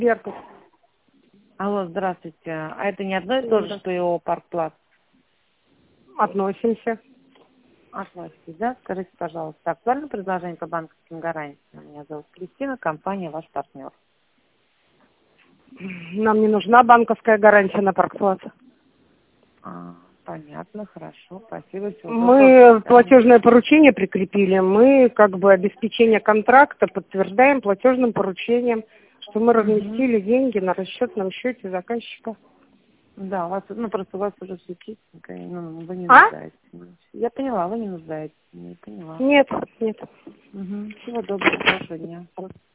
Беркут. Алло, здравствуйте. А это не одно и то же, что ИО Паркплац? Относимся. Относитесь, да? Скажите, пожалуйста, актуально предложение по банковским гарантиям? Меня зовут Кристина, компания «Ваш партнер». Нам не нужна банковская гарантия на Паркплац. Понятно, хорошо, спасибо. Всего доброго, Мы до свидания. платежное поручение прикрепили. Мы как бы обеспечение контракта подтверждаем платежным поручением, что мы разместили деньги на расчетном счете заказчика. Да, у вас, просто у вас уже все чистенько, и, вы не А? нуждаетесь. Я поняла, вы не нуждаетесь. Не поняла. Нет, нет. Всего доброго, хорошего дня.